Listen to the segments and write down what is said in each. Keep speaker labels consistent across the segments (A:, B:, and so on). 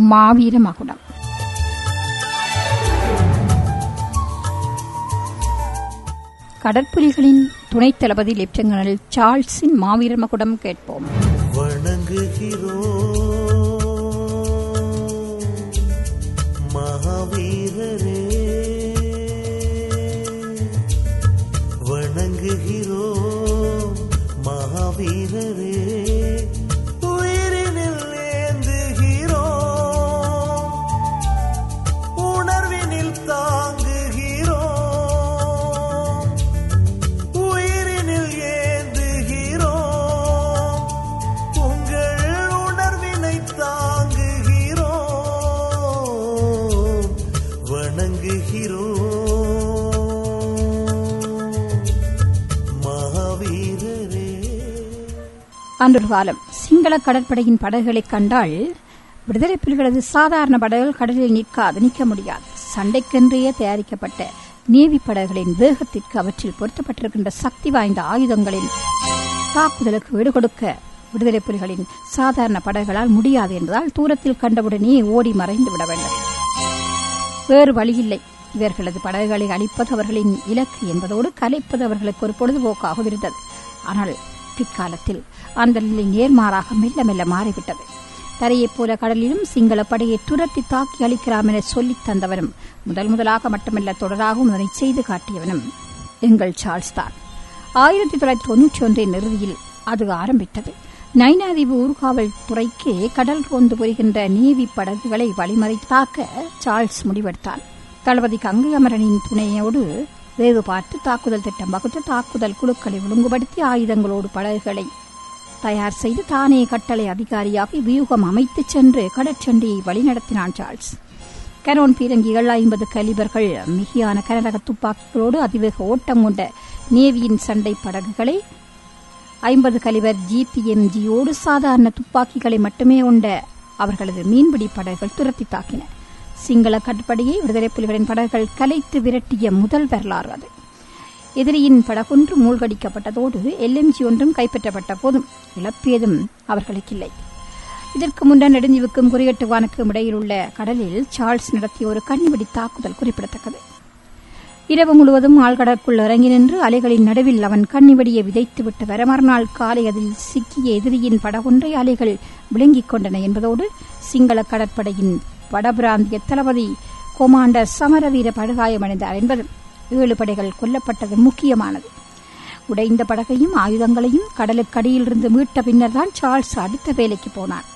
A: மாவீர மகுடம். கடற்புலிகளின் துணைத் தளபதி லெப்டினன்ட் சார்ல்ஸின் மாவீர மகுடம் கேட்போம்.
B: வணங்குகிறோம் மகாவீரரே, வணங்குகிறோம் மகாவீரரே, உயிரினில் ஏந்துகிறோம், உணர்வினில் தாங்குகிறோம், உயிரினில் ஏந்துகிறோம், உங்கள் உணர்வினை தாங்குகிறோம், வணங்குகிறோம் மகாவீரரே.
A: அன்றொரு காலம் சிங்கள கடற்படையின் படகுகளைக் கண்டால் விடுதலை புலிகளது சாதாரண படகுகள் கடலில் நிற்க முடியாது. சண்டைக்கென்றே தயாரிக்கப்பட்ட நேவி படகுகளின் வேகத்திற்கு அவற்றில் பொருத்தப்பட்டிருக்கின்ற சக்தி வாய்ந்த ஆயுதங்களின் தாக்குதலுக்கு ஈடுகொடுக்க விடுதலை புலிகளின் சாதாரண படகுகளால் முடியாது என்பதால் தூரத்தில் கண்டவுடனே ஓடி மறைந்து விட வேண்டும். வேறு வழியில்லை. இவர்களது படகுகளை அழிப்பது அவர்களின் இலக்கு என்பதோடு கலைப்பது அவர்களுக்கு ஒரு பொழுதுபோக்காக இருந்தது. ஆனால் பிற்காலத்தில் அந்த நிலை நேர்மாறாக மெல்ல மெல்ல மாறிவிட்டது. தரையைப் போல கடலிலும் சிங்கள படையை துரத்தி தாக்கி அளிக்கலாம் என சொல்லித் தந்தவனும் முதலாக மட்டுமல்ல தொடராகவும் அதனை செய்து காட்டியவனும் எங்கள் சார்ல்ஸ் தான். 1991 இறுதியில் அது ஆரம்பித்தது. நைனாதீவு ஊர்காவல் துறைக்கு கடல் ரோந்து புரிகின்ற நேவி படகுகளை வழிமறை தாக்க சார்ல்ஸ் முடிவெடுத்தான். தளபதி கங்கை அமரனின் துணையோடு வேவு பார்த்து தாக்குதல் திட்டம் வகுத்து தாக்குதல் குழுக்களை ஒழுங்குபடுத்தி ஆயுதங்களோடு படகுகளை தயார் செய்து தானே கட்டளை அதிகாரியாக வியூகம் அமைத்து சென்று கடற்சண்டையை வழிநடத்தினான் சார்ல்ஸ். கரோன் பீரங்கிகள், 50 கலிபர்கள், மிகையான கனரக துப்பாக்கிகளோடு அதிவேக ஓட்டம் கொண்ட நேவியின் சண்டை படகுகளை 50 கலிபர் GPMGயோடு சாதாரண துப்பாக்கிகளை மட்டுமே கொண்ட அவர்களது மீன்பிடி படகுகள் துரத்தி தாக்கின. சிங்கள கடற்படையை விடுதலை புலிகளின் படகுகள் கலைத்து விரட்டிய முதல் வரலாறு அது. எதிரியின் படகொன்று மூழ்கடிக்கப்பட்டதோடு LMG ஒன்றும் கைப்பற்றப்பட்ட போதும் இழப்பேதும் அவர்களுக்கில்லை. இதற்கு முன்னர் நெடுந்தீவுக்கும் குறியட்டுவானுக்கும் இடையில் உள்ள கடலில் சார்ல்ஸ் நடத்திய ஒரு கண்ணிவெடி தாக்குதல் குறிப்பிடத்தக்கது. இரவு முழுவதும் ஆழ்கடற்குள் இறங்கி நின்று அலைகளின் நடுவில் அவன் கண்ணிவெடியை விதைத்துவிட்டு வர மறுநாள் காலை அதில் சிக்கிய எதிரியின் படகொன்றை அலைகள் விளங்கிக் கொண்டன என்பதோடு சிங்கள கடற்படையின் வடபிராந்திய தளபதி கொமாண்டர் சமரவீர படுகாயமடைந்தார் என்பதும் 7 படைகள் கொல்லப்பட்டது முக்கியமானது. உடைந்த படகையும் ஆயுதங்களையும் கடலுக்கடியிலிருந்து மீட்ட பின்னர் தான் சார்ல்ஸ் அடுத்த வேலைக்கு போனான்.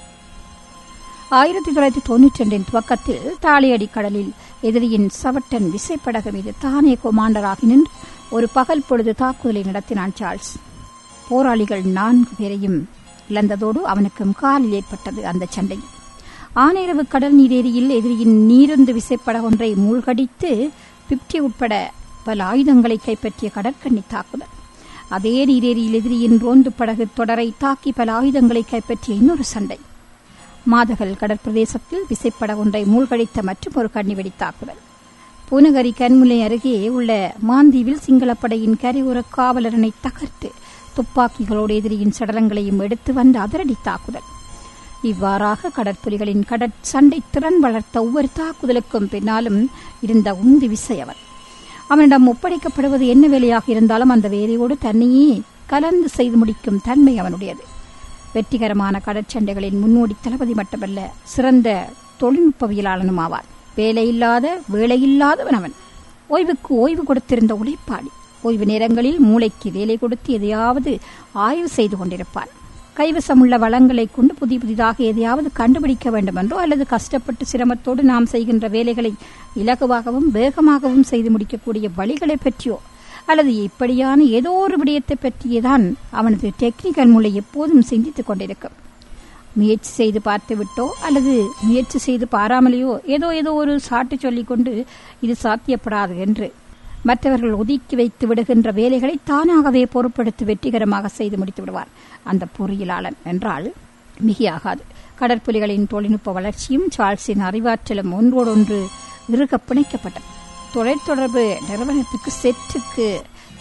A: 1992 துவக்கத்தில் தாளியடி கடலில் எதிரியின் சவட்டன் விசைப்படகு மீது தானே கொமாண்டராகி நின்று ஒரு பகல் பொழுது தாக்குதலை நடத்தினான் சார்ல்ஸ். போராளிகள் 4 பேரையும் இழந்ததோடு அவனுக்கும் காலில் ஏற்பட்டது அந்த சண்டையில். ஆனைரவு கடல் நீரேரியில் எதிரியின் நீருந்து விசைப்படகொன்றை மூழ்கடித்து 50 உட்பட பல ஆயுதங்களை கைப்பற்றிய கடற்கண்ணி தாக்குதல். அதே நீரேரியில் எதிரியின் ரோந்து படகு தொடரை தாக்கி பல ஆயுதங்களை கைப்பற்றிய இன்னொரு சண்டை. மாதகல் கடற்பிரதேசத்தில் விசைப்படகொன்றை மூழ்கடித்த மற்றும் ஒரு கண்ணிவெடி தாக்குதல். பூனகரி கண்முலை அருகே உள்ள மாந்தீவில் சிங்களப்படையின் கரையோர காவலரனை தகர்த்து துப்பாக்கிகளோடு எதிரியின் சடலங்களையும் எடுத்து வந்த அதிரடி தாக்குதல். இவ்வாறாக கடற்புலிகளின் சண்டை திறன் வளர்த்த ஒவ்வொரு தாக்குதலுக்கும் பின்னாலும் இருந்த உந்தி விசை அவனிடம் ஒப்படைக்கப்படுவது என்ன வேலையாக இருந்தாலும் அந்த வேலையோடு தன்னையே கலந்து செய்து முடிக்கும் தன்மை அவனுடையது. வெற்றிகரமான கடற்சண்டைகளின் முன்னோடி தளபதி மட்டுமல்ல, சிறந்த தொழில்நுட்பவியலாளனும் ஆவார். வேலையில்லாதவன் அவன். ஓய்வுக்கு ஓய்வு கொடுத்திருந்த உழைப்பாளி. ஓய்வு நேரங்களில் மூளைக்கு வேலை கொடுத்து எதையாவது ஆய்வு செய்து கொண்டிருப்பான். கைவசமுள்ள வளங்களை கொண்டு புதிதாக எதையாவது கண்டுபிடிக்க வேண்டுமென்றோ அல்லது கஷ்டப்பட்டு சிரமத்தோடு நாம் செய்கின்ற வேலைகளை இலகுவாகவும் வேகமாகவும் செய்து முடிக்கக்கூடிய வழிகளை பற்றியோ அல்லது இப்படியான ஏதோ ஒரு விடயத்தை பற்றியேதான் அவனது டெக்னிக்கல் மூளை எப்போதும் சிந்தித்துக் கொண்டிருக்கும். முயற்சி செய்து பார்த்து விட்டோ அல்லது முயற்சி செய்து பாராமலேயோ ஏதோ ஒரு சாட்டு சொல்லிக்கொண்டு இது சாத்தியப்படாது என்று மற்றவர்கள் ஒதுக்கி வைத்து விடுகின்ற வேலைகளை தானாகவே பொறுப்படுத்தி வெற்றிகரமாக செய்து முடித்து விடுவார் அந்த பொறியியலாளன் என்றால் மிகையாகாது. கடற்புலிகளின் தொழில்நுட்ப வளர்ச்சியும் சார்ல்ஸின் அறிவாற்றலும் ஒன்றோடொன்று இறுக பிணைக்கப்பட்டது. தொலைத்தொடர்பு நிறுவனத்துக்கு செட்டுக்கு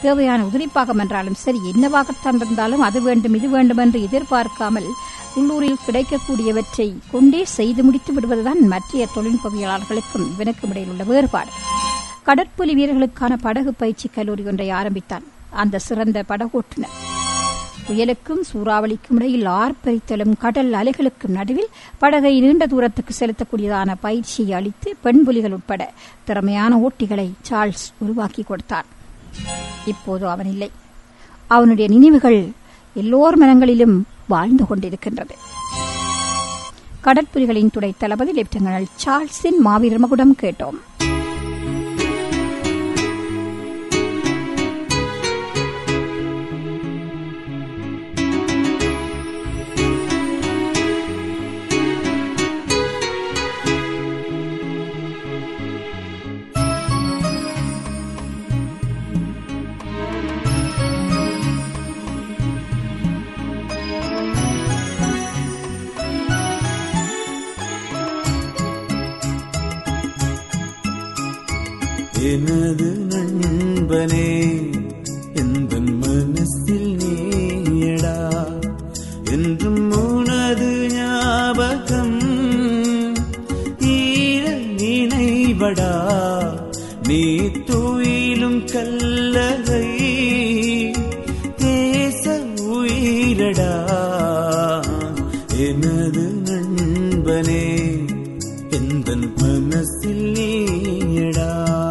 A: தேவையான உதிரிப்பாகம் என்றாலும் சரி, என்னவாகத்தான் இருந்தாலும் அது வேண்டும் இது வேண்டும் என்று எதிர்பார்க்காமல் உள்ளூரில் கிடைக்கக்கூடியவற்றை கொண்டே செய்து முடித்து விடுவதுதான் மற்ற தொழில்நுட்பவியலாளர்களுக்கும் இவனுக்கும் இடையில் உள்ள வேறுபாடு. கடற்புலி வீரர்களுக்கான படகு பயிற்சி கல்லூரி ஒன்றை ஆரம்பித்தான் அந்த சிறந்த படகோட்டுநர். புயலுக்கும் சூறாவளிக்கும் இடையில் ஆர்ப்பரித்தலும் கடல் அலைகளுக்கும் நடுவில் படகை நீண்ட தூரத்துக்கு செலுத்தக்கூடியதான பயிற்சியை அளித்து பெண் புலிகள் உட்பட திறமையான ஓட்டிகளை சார்ல்ஸ் உருவாக்கி கொடுத்தான். இப்போது அவன் இல்லை. அவனுடைய நினைவுகள் எல்லோர் மனங்களிலும் வாழ்ந்து கொண்டிருக்கின்றது. கடற்புலிகளின் துணை தளபதி லெப்டினன்ட் சார்ல்ஸின் மாவீரர் மகுடம் கேட்டோம்.
B: எனது நண்பனே, எந்த மனசில் நீயடா, என்றும் உனது ஞாபகம் ஈர நினைவடா, நீ துயிலும் கல்லறை தேச உயிரடா. எனது நண்பனே, எந்த மனசில் நீயடா.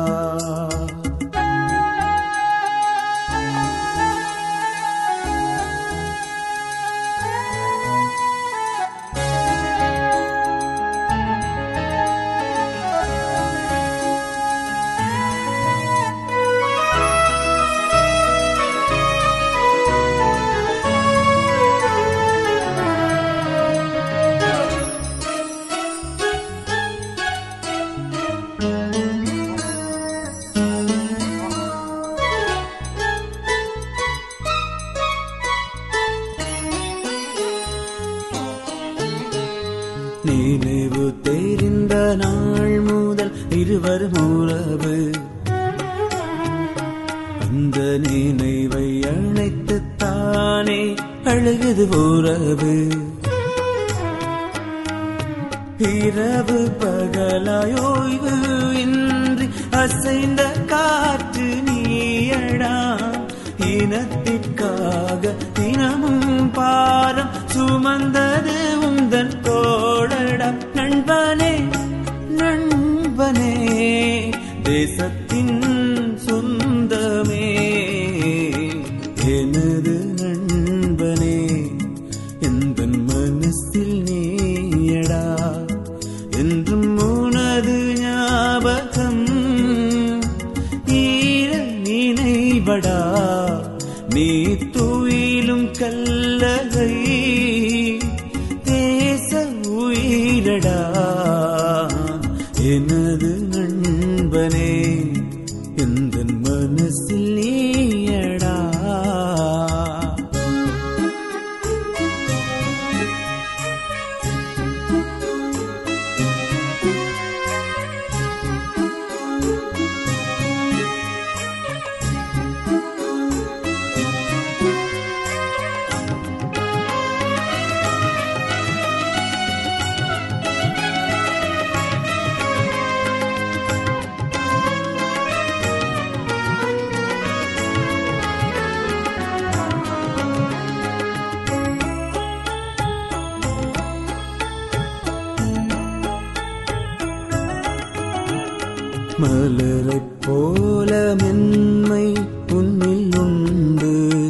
B: நினைவு தெரிந்த நாள் முதல் இருவரும் உறவு, அந்த நினைவை அணைத்துத்தானே அழுகுது உறவு. இரவு பகலாயோய்வு இன்றி அசைந்த காற்று நீயடா, இனத்திற்காக தினமும் பாரம் சுமந்தது உந்தன் தோழடா. நண்பனே நண்பனே, தேசத்தின் சொந்தமே, எனது நண்பனே, எந்த மனசில் நீயடா, என்றும் உனது ஞாபகம் ஈர நினைவடா, நீ துயிலும் கல்லறை தேச உயிரடா. எனது நண்பனே, எந்த மனசில் நீயடா. மலரைப் போல மென்மை உன்னில் உண்டு,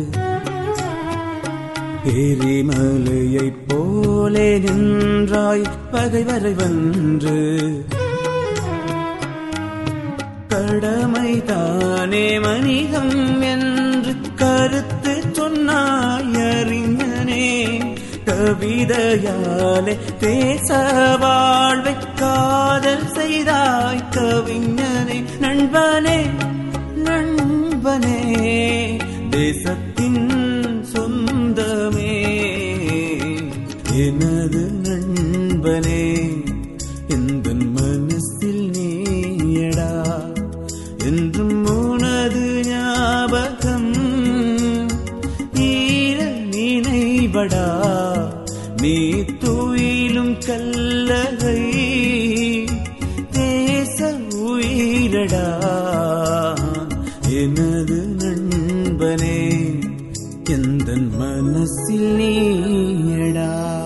B: எரிமலையைப் போலே நின்றாய் பகைவரை வென்று. கடமைதானே மனிதம் என்று கருத்து சொன்னாய் அறிஞனே, கவிதையாலே தேச வாழ்வை காதல் செய்தாய் கவிஞனே. நண்பனே நண்பனே, தேசத்தின் சொந்தமே, எனது நண்பனே, எந்த மனசில் நீயடா, என்றும் உனது ஞாபகம் நினைவடா நீ துயிலும் கல்லறை தேச உயிரடா எனது நண்பனே எந்தன் மனசில் நீயடா.